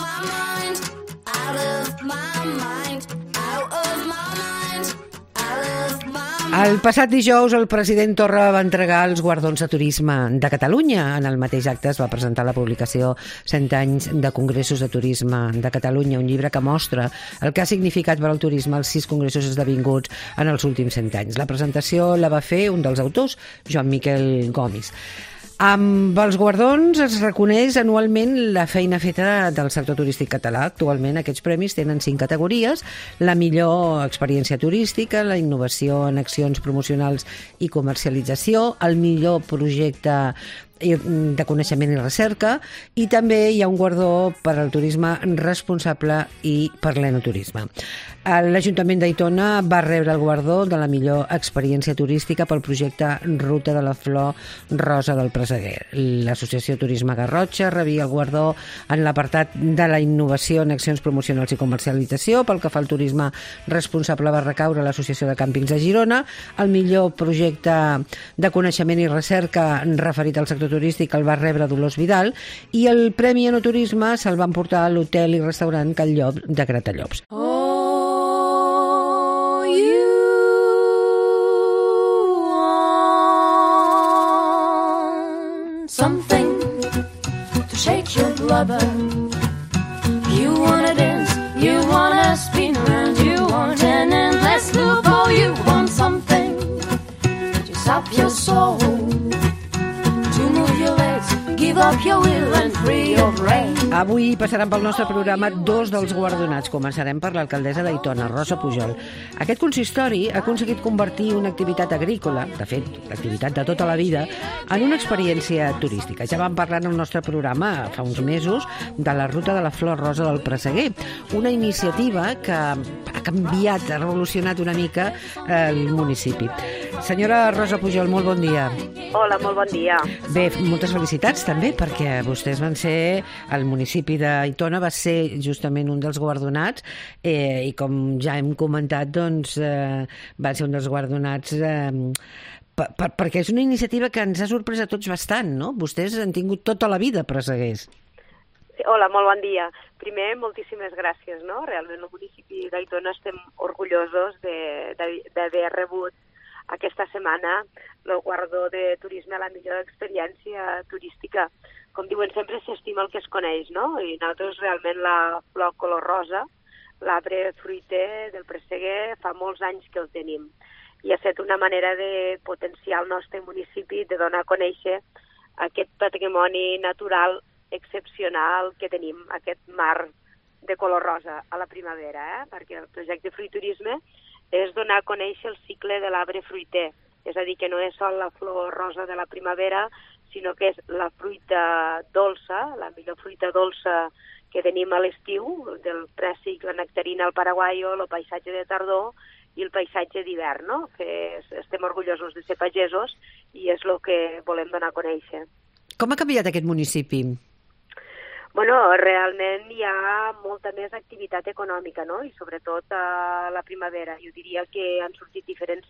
my mind, out of my mind, out of my mind, out of my mind. El passat dijous el president Torra va entregar els guardons de turisme de Catalunya. En el mateix acte es va presentar la publicació 100 anys de congressos de turisme de Catalunya, un llibre que mostra el que ha significat per al turisme els 6 congressos esdevinguts en els últims 100 anys. La presentació la va fer un dels autors, Joan Miquel Gomis. Amb els guardons es reconeix anualment la feina feta del sector turístic català. Actualment aquests premis tenen 5 categories: la millor experiència turística, la innovació en accions promocionals i comercialització, el millor projecte de coneixement i recerca, i també hi ha un guardó per al turisme responsable i per l'enoturisme. L'Ajuntament d'Aitona va rebre el guardó de la millor experiència turística pel projecte Ruta de la Flor Rosa del Presseguer. L'Associació Turisme Garrotxa rebia el guardó en l'apartat de la innovació en accions promocionals i comercialització. Pel que fa al turisme responsable va recaure l'Associació de Càmpings de Girona. El millor projecte de coneixement i recerca referit al sector turístic el va rebre Dolors Vidal, i el Premi Enoturisme se'l van portar a l'hotel i restaurant Cal Llop de Gratallops. Oh, you want something to shake your blubber. You wanna dance, you wanna spin around, you want an endless loop. Oh, you want something to sap your soul, to move your legs, give up your will and free your brain. Avui passaran pel nostre programa 2 dels guardonats. Començarem per l'alcaldessa d'Aitona, Rosa Pujol. Aquest consistori ha aconseguit convertir una activitat agrícola, de fet, l'activitat de tota la vida, en una experiència turística. Ja vam parlar en el nostre programa fa uns mesos de la Ruta de la Flor Rosa del Presseguer, una iniciativa que ha canviat, ha revolucionat una mica el municipi. Senyora Rosa Pujol, molt bon dia. Hola, molt bon dia. Bé, moltes felicitats també, perquè vostès van ser, el municipi d'Aitona va ser justament un dels guardonats, i com ja hem comentat, doncs va ser un dels guardonats perquè és una iniciativa que ens ha sorprès a tots bastant, no? Vostès han tingut tota la vida presseguers. Sí, hola, molt bon dia. Primer, moltíssimes gràcies, no? Realment, el municipi d'Aitona estem orgullosos d'haver rebut aquesta setmana el guardó de turisme a la millor experiència turística. Com diuen sempre, s'estima el que es coneix, no? I nosaltres realment la flor color rosa, l'arbre fruiter del Presseguer, fa molts anys que el tenim. I ha estat una manera de potenciar el nostre municipi, de donar a conèixer aquest patrimoni natural excepcional que tenim, aquest mar de color rosa a la primavera, perquè el projecte Fruiturisme és donar a conèixer el cicle de l'arbre fruiter. És a dir, que no és sol la flor rosa de la primavera, sinó que és la fruita dolça, la millor fruita dolça que tenim a l'estiu, del préssic, la nectarina, el paraguaio, el paisatge de tardor i el paisatge d'hivern, no? Que estem orgullosos de ser pagesos i és el que volem donar a conèixer. Com ha canviat aquest municipi? Bueno, realment hi ha molta més activitat econòmica, no? I sobretot a la primavera. Jo diria que han sortit diferents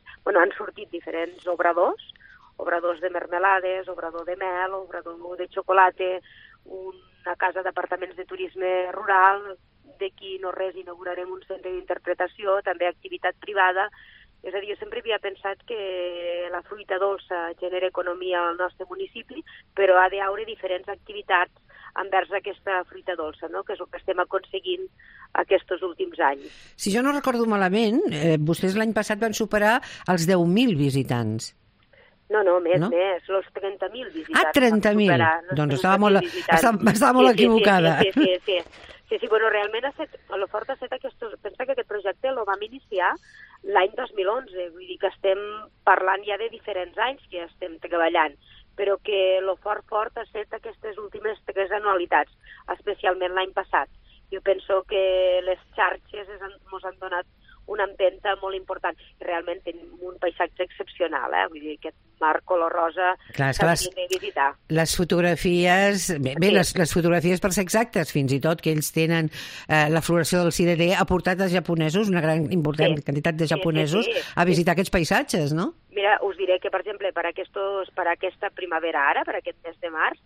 obradors de mermelades, obrador de mel, obrador de xocolata, una casa d'apartaments de turisme rural, d'aquí no res inaugurarem un centre d'interpretació, també activitat privada. És a dir, jo sempre havia pensat que la fruita dolça genera economia al nostre municipi, però ha d'haver diferents activitats envers aquesta fruita dolça, no? Que és el que estem aconseguint aquests últims anys. Si jo no recordo malament, vostès l'any passat van superar els 10.000 visitants. No, més, els 30.000 visitants. Ah, 30.000. Doncs estava molt equivocada. Sí, bueno, realment el fort ha estat pensa que aquest projecte el vam iniciar l'any 2011, vull dir que estem parlant ja de diferents anys que estem treballant, però que el fort ha estat aquestes últimes 3 anualitats, especialment l'any passat. Jo penso que les xarxes ens han donat una empenta molt important. Realment tenim un paisatge excepcional, vull dir, aquest mar color rosa s'hauria de visitar. Les fotografies, les fotografies per ser exactes, fins i tot que ells tenen la floració del cirerer, ha portat els japonesos, una gran important quantitat de japonesos, a visitar aquests paisatges, no? Mira, us diré que, per exemple, per aquesta primavera ara, per aquest mes de març,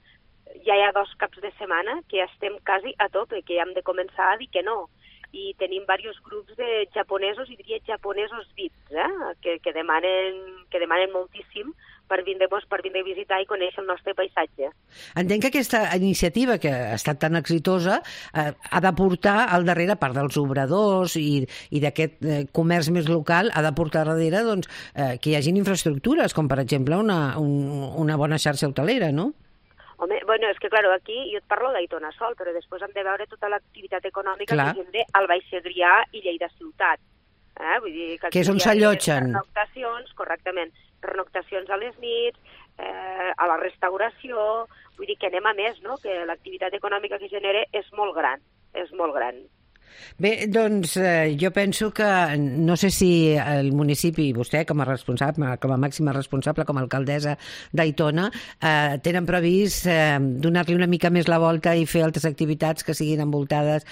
ja hi ha 2 caps de setmana que estem quasi a tope, que ja hem de començar a dir que no. I tenim diversos grups de japonesos, i diria japonesos VIPs, que demanen moltíssim per vindre a visitar i conèixer el nostre paisatge. Entenc que aquesta iniciativa, que ha estat tan exitosa, ha de portar al darrere, a part dels obradors i d'aquest comerç més local, ha de portar darrere doncs, que hi hagin infraestructures, com per exemple una bona xarxa hotelera, no? Home, bueno, és que, claro, aquí jo et parlo d'Aitona sol, però després hem de veure tota l'activitat econòmica que tindré al Baix Segrià i Lleida ciutat. Vull dir que és on s'allotgen. Pernoctacions, correctament, pernoctacions a les nits, a la restauració, vull dir que anem a més, no?, que l'activitat econòmica que genera és molt gran, és molt gran. Bé, doncs jo penso que no sé si el municipi, vostè com a responsable, com a màxima responsable, com a alcaldessa d'Aitona, tenen previst donar-li una mica més la volta i fer altres activitats que siguin envoltades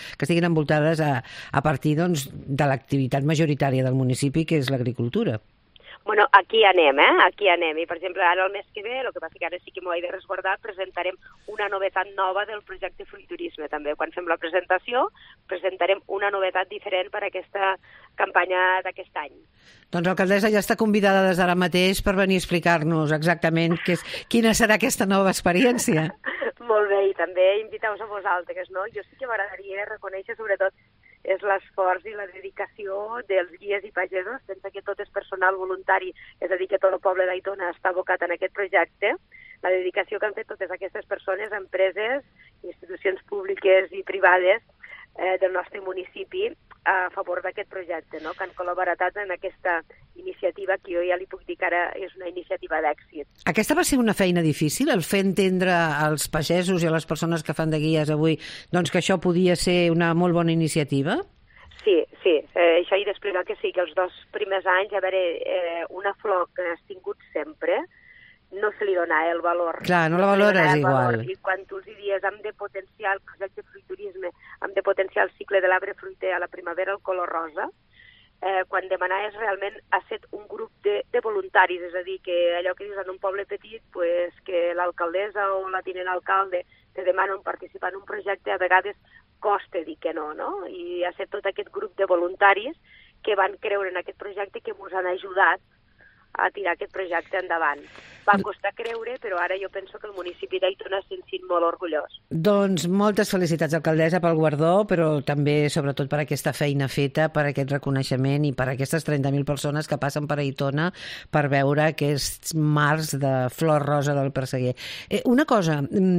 a partir doncs, de l'activitat majoritària del municipi, que és l'agricultura. Bueno, aquí anem, Aquí anem. I, per exemple, ara el mes que ve, el que passa que ara sí que m'ho he de resguardar, presentarem una novetat nova del projecte Fruiturisme, també. Quan fem la presentació, presentarem una novetat diferent per a aquesta campanya d'aquest any. Doncs, alcaldessa, ja està convidada des d'ara mateix per venir a explicar-nos exactament quina serà aquesta nova experiència. Molt bé, i també invitar-vos a vosaltres, no? Jo sí que m'agradaria reconèixer, sobretot, és l'esforç i la dedicació dels guies i pagesos. Pensa que tot és personal voluntari, és a dir, que tot el poble d'Aitona està abocat en aquest projecte. La dedicació que han fet totes aquestes persones, empreses, institucions públiques i privades del nostre municipi a favor d'aquest projecte, no?, que han col·laborat en aquesta iniciativa, que jo ja li puc dir que ara és una iniciativa d'èxit. Aquesta va ser una feina difícil, el fer entendre als pagesos i a les persones que fan de guies avui doncs que això podia ser una molt bona iniciativa? Sí, això he d'explicar que sí, que els 2 primers anys, a veure, una flor que has tingut sempre, no se li dona el valor. Clar, no la valores igual. I quan tu els dies hem de potenciar el projecte Fruiturisme, hem de potenciar el cicle de l'arbre fruiter a la primavera, el color rosa, quan demanaves realment ha set un grup de voluntaris, és a dir, que allò que dius en un poble petit, pues, que l'alcaldessa o la tinent alcalde te demanen participar en un projecte, a vegades costa dir que no? I ha set tot aquest grup de voluntaris que van creure en aquest projecte, que ens han ajudat a tirar aquest projecte endavant. Va costar creure, però ara jo penso que el municipi d'Aitona se'n sent molt orgullós. Doncs moltes felicitats, alcaldessa, pel guardó, però també, sobretot, per aquesta feina feta, per aquest reconeixement i per aquestes 30.000 persones que passen per Aitona per veure aquests mars de flor rosa del Perseguer. Una cosa,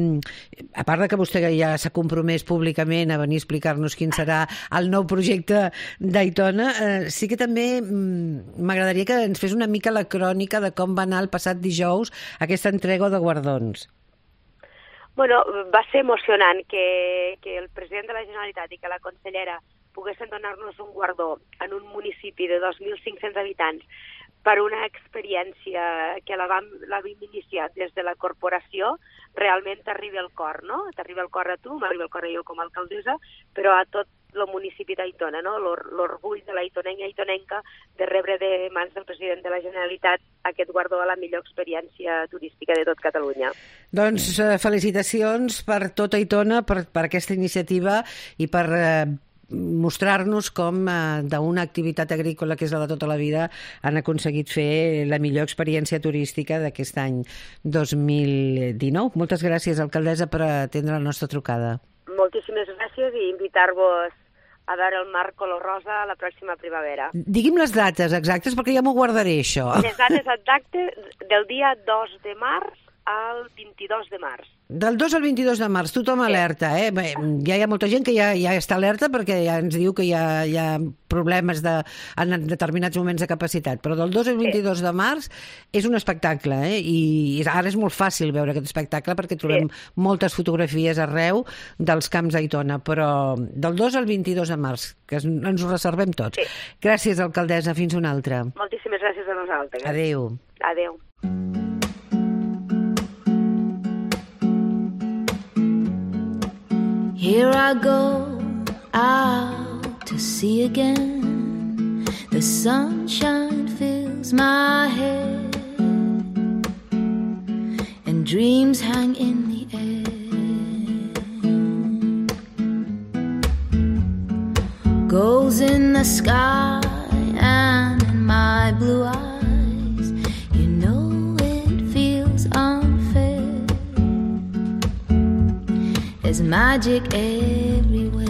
a part de que vostè ja s'ha compromès públicament a venir a explicar-nos quin serà el nou projecte d'Aitona, sí que també m'agradaria que ens fes una mica la crònica de com va anar el passat dijous aquesta entrega de guardons. Bueno, va ser emocionant que el president de la Generalitat i que la consellera poguessin donar-nos un guardó en un municipi de 2.500 habitants per una experiència que la vam iniciar des de la corporació. Realment t'arriba al cor, no? T'arriba al cor a tu, m'arriba al cor a jo com a alcaldessa, però a tot el municipi d'Aitona, no? L'orgull de l'aitonenc i aitonenca de rebre de mans del president de la Generalitat aquest guardó a la millor experiència turística de tot Catalunya. Doncs felicitacions per tot Aitona, per aquesta iniciativa i per mostrar-nos com d'una activitat agrícola que és la de tota la vida han aconseguit fer la millor experiència turística d'aquest any 2019. Moltes gràcies, alcaldessa, per atendre la nostra trucada. Moltíssimes gràcies i invitar-vos a veure el mar color rosa a la pròxima primavera. Digui'm les dates exactes perquè ja m'ho guardaré, això. Les dates exactes del dia 2 de març al 22 de març. Del 2 al 22 de març, tothom alerta, eh? Bé, ja hi ha molta gent que ja està alerta perquè ja ens diu que hi ha problemes en determinats moments de capacitat, però del 2 al 22 de març és un espectacle, i ara és molt fàcil veure aquest espectacle perquè trobem moltes fotografies arreu dels camps d'Aitona, però del 2 al 22 de març, que ens ho reservem tots. Sí. Gràcies, alcaldessa, fins una altra. Moltíssimes gràcies a nosaltres. Adéu. Adéu. Here I go out to sea again. The sunshine fills my head, and dreams hang in the air. goes in the sky and in my blue eyes. You know it feels unfair. There's magic everywhere.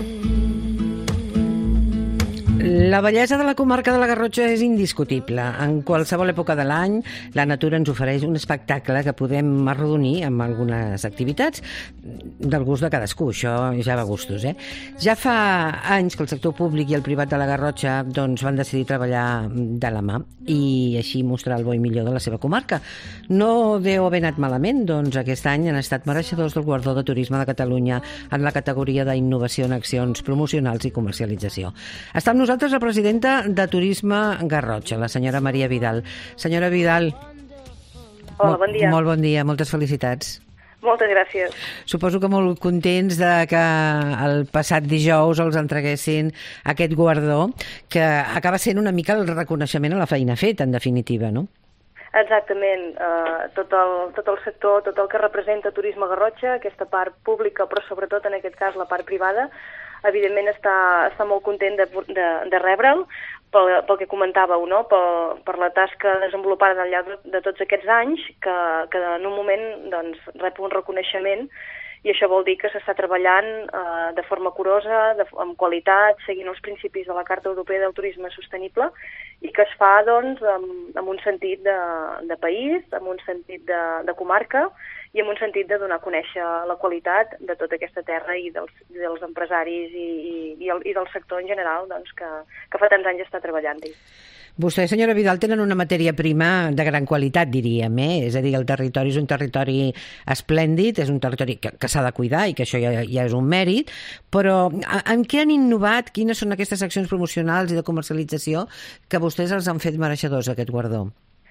La bellesa de la comarca de la Garrotxa és indiscutible. En qualsevol època de l'any, la natura ens ofereix un espectacle que podem arrodonir amb algunes activitats del gust de cadascú. Això ja va a gustos, Ja fa anys que el sector públic i el privat de la Garrotxa van decidir treballar de la mà i així mostrar el bo i millor de la seva comarca. No deu haver anat malament, doncs aquest any han estat mereixedors del Guardó de Turisme de Catalunya en la categoria d'innovació en accions promocionals i comercialització. Està amb nosaltres la presidenta de Turisme Garrotxa, la senyora Maria Vidal. Senyora Vidal, Hola, bon dia. Molt bon dia, moltes felicitats. Moltes gràcies. Suposo que molt contents de que el passat dijous els entreguessin aquest guardó, que acaba sent una mica el reconeixement a la feina feta, en definitiva, no? Exactament. Tot el sector, tot el que representa Turisme Garrotxa, aquesta part pública, però sobretot en aquest cas la part privada, evidentment està molt content de rebre'l pel que comentàveu, no? Per la tasca desenvolupada al llarg de tots aquests anys, que en un moment doncs, rep un reconeixement, i això vol dir que s'està treballant de forma curosa, amb qualitat, seguint els principis de la Carta Europea del Turisme Sostenible, i que es fa doncs, amb un sentit de país, amb un sentit de comarca, i amb un sentit de donar a conèixer la qualitat de tota aquesta terra i dels empresaris i del sector en general doncs, que fa tants anys està treballant-hi. Vostè, senyora Vidal, tenen una matèria prima de gran qualitat, diríem, És a dir, el territori és un territori esplèndid, és un territori que s'ha de cuidar i que això ja és un mèrit, però en què han innovat? Quines són aquestes accions promocionals i de comercialització que vostès els han fet mereixedors aquest guardó?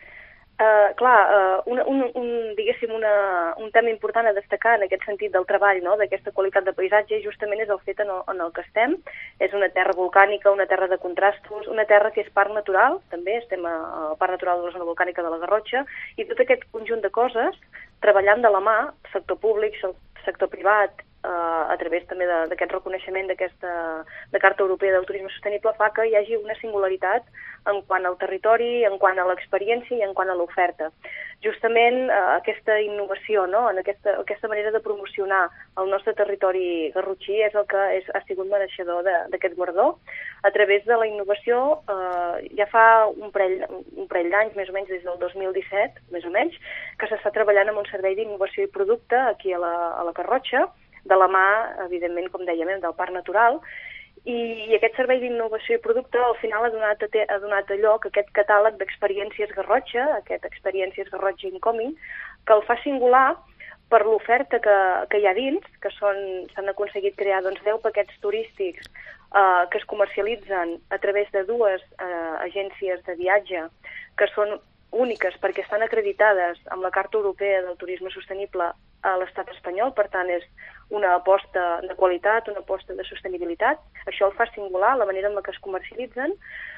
Diguéssim, un tema important a destacar en aquest sentit del treball, no? D'aquesta qualitat de paisatge, justament és el fet en el que estem. És una terra volcànica, una terra de contrastos, una terra que és parc natural, també estem al Parc Natural de la Zona Volcànica de la Garrotxa, i tot aquest conjunt de coses, treballant de la mà, sector públic, sector privat, a través també d'aquest reconeixement de Carta Europea del Turisme Sostenible, fa que hi hagi una singularitat en quant al territori, en quant a l'experiència i en quant a l'oferta. Justament aquesta innovació, no? En aquesta manera de promocionar el nostre territori garrotxí és el que ha sigut mereixedor d'aquest guardó. A través de la innovació, ja fa un parell d'anys, més o menys des del 2017, més o menys, que s'està treballant amb un servei d'innovació i producte aquí a la Garrotxa, de la mà, evidentment, com dèiem, del Parc Natural, i aquest servei d'innovació i producte al final ha donat a lloc aquest catàleg d'experiències Garrotxa, aquest Experiències Garrotxa Incoming, que el fa singular per l'oferta que hi ha dins, que s'han aconseguit crear 10 paquets turístics que es comercialitzen a través de dues agències de viatge que són úniques perquè estan acreditades amb la Carta Europea del Turisme Sostenible a l'estat espanyol, per tant és una aposta de qualitat, una aposta de sostenibilitat. Això el fa singular, la manera en què es comercialitzen,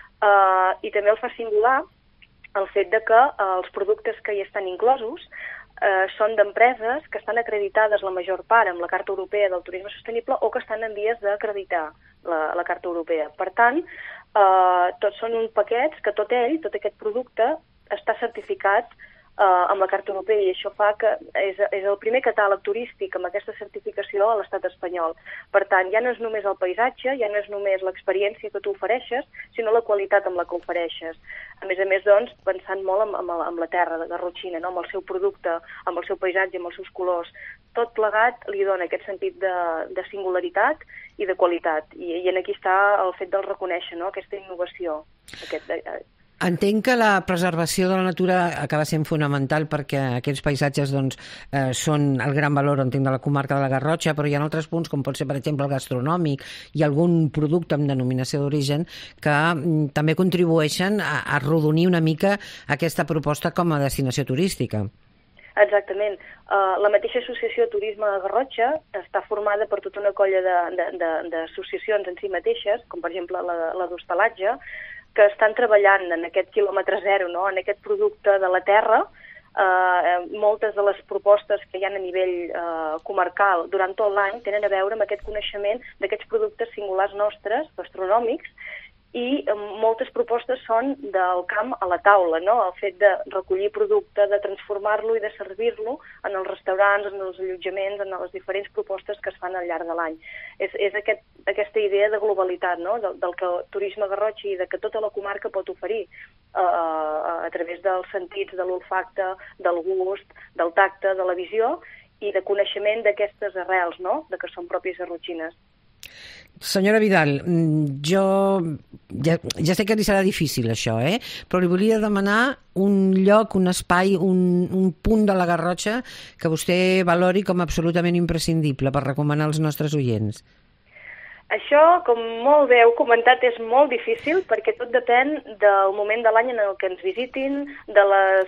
i també el fa singular el fet de que els productes que hi estan inclosos són d'empreses que estan acreditades la major part amb la Carta Europea del Turisme Sostenible o que estan en vies d'acreditar la Carta Europea. Per tant, tots són uns paquets que tot aquest producte està certificat amb la Carta Europea, i això fa que és el primer catàleg turístic amb aquesta certificació a l'estat espanyol. Per tant, ja no és només el paisatge, ja no és només l'experiència que tu ofereixes, sinó la qualitat amb la que ofereixes. A més, doncs, pensant molt amb la terra de garrotxina, no? Amb el seu producte, amb el seu paisatge, amb els seus colors. Tot plegat li dona aquest sentit de singularitat i de qualitat. I aquí està el fet del reconèixer, no? Aquesta innovació, Entenc que la preservació de la natura acaba sent fonamental perquè aquests paisatges són el gran valor, entenc, de la comarca de la Garrotxa, però hi ha altres punts, com pot ser, per exemple, el gastronòmic i algun producte amb denominació d'origen que també contribueixen a arrodonir una mica aquesta proposta com a destinació turística. Exactament. La mateixa Associació de Turisme de Garrotxa està formada per tota una colla d'associacions en si mateixes, com per exemple la d'hostalatge, que estan treballant en aquest quilòmetre zero, no? En aquest producte de la terra, moltes de les propostes que hi ha a nivell comarcal durant tot l'any tenen a veure amb aquest coneixement d'aquests productes singulars nostres, gastronòmics, i moltes propostes són del camp a la taula, no? El fet de recollir producte, de transformar-lo i de servir-lo en els restaurants, en els allotjaments, en les diferents propostes que es fan al llarg de l'any. És aquesta idea de globalitat, no? Del que el turisme garrotxí i de que tota la comarca pot oferir a través dels sentits, de l'olfacte, del gust, del tacte, de la visió i de coneixement d'aquestes arrels, no? De que són pròpies garrotxines. Senyora Vidal, jo ja sé que li serà difícil això, però li volia demanar un lloc, un espai, un punt de la Garrotxa que vostè valori com absolutament imprescindible per recomanar als nostres oients. Això, com molt bé heu comentat, és molt difícil perquè tot depèn del moment de l'any en el que ens visitin, de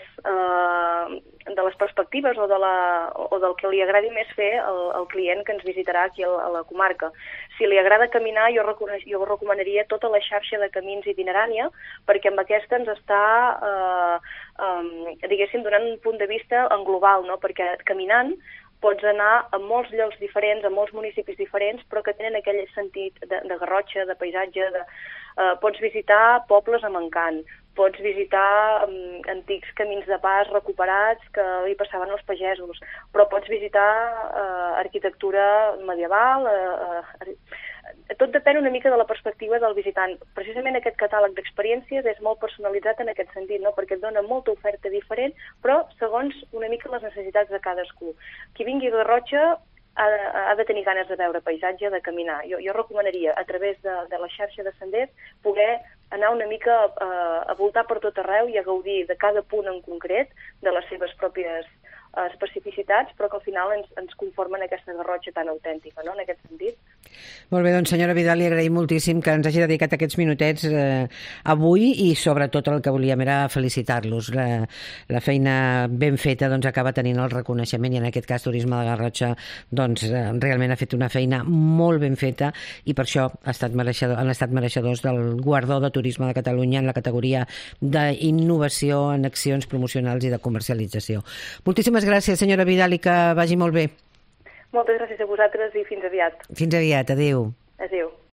les perspectives o del que li agradi més fer al client que ens visitarà aquí a la comarca. Si li agrada caminar, jo recomanaria tota la xarxa de camins itinerània, perquè amb aquesta ens està, diguéssim, donant un punt de vista en global, no? Perquè caminant pots anar a molts llocs diferents, a molts municipis diferents, però que tenen aquell sentit de Garrotxa, de paisatge. Pots visitar pobles amb encant, pots visitar antics camins de pas recuperats que hi passaven els pagesos, però pots visitar arquitectura medieval. Tot depèn una mica de la perspectiva del visitant. Precisament aquest catàleg d'experiències és molt personalitzat en aquest sentit, no? Perquè et dona molta oferta diferent, però segons una mica les necessitats de cadascú. Qui vingui a Garrotxa ha de tenir ganes de veure paisatge, de caminar. Jo recomanaria, a través de la xarxa de senders, poder anar una mica a voltar per tot arreu i a gaudir de cada punt en concret, de les seves pròpies especificitats, però que al final ens conformen aquesta Garrotxa tan autèntica, no?, en aquest sentit. Molt bé, doncs senyora Vidal, li agraïm moltíssim que ens hagi dedicat aquests minutets avui i sobretot el que volíem era felicitar-los. La feina ben feta doncs acaba tenint el reconeixement i en aquest cas Turisme de Garrotxa doncs realment ha fet una feina molt ben feta i per això han estat mereixedors del Guardó de Turisme de Catalunya en la categoria d'innovació en accions promocionals i de comercialització. Moltíssimes gràcies, senyora Vidal, i que vagi molt bé. Moltes gràcies a vosaltres i fins aviat. Fins aviat, adéu. Adéu.